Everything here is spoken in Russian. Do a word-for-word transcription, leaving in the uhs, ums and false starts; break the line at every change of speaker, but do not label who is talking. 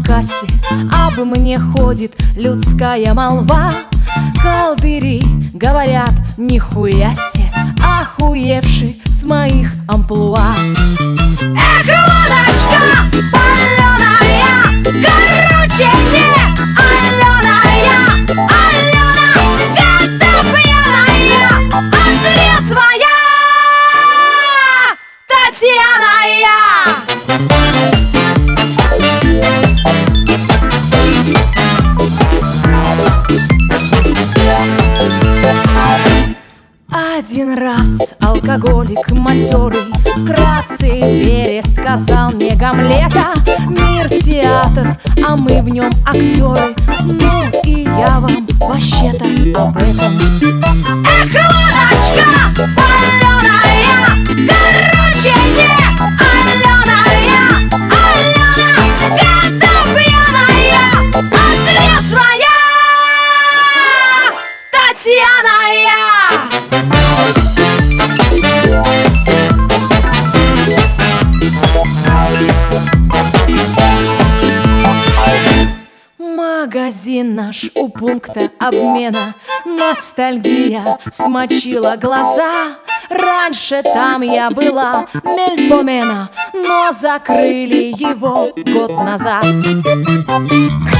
кассе об мне ходит людская молва. Колдыри говорят, нихуя се, охуевший с моих амплуа. Эх, водочка паленая, короче, не Аленая, Алена, это пьяная, отрезвая Татьяна я. Один раз алкоголик матерый вкратце пересказал мне Гамлета. Мир театр, а мы в нем актеры. Ну и я вам вообще-то об этом. Эх, водочка паленая, короче, не Аленая, Алена, это пьяная, отрезвая Татьяна я. Магазин наш у пункта обмена, ностальгия смочила глаза. Раньше там я была мельпомена, но закрыли его год назад.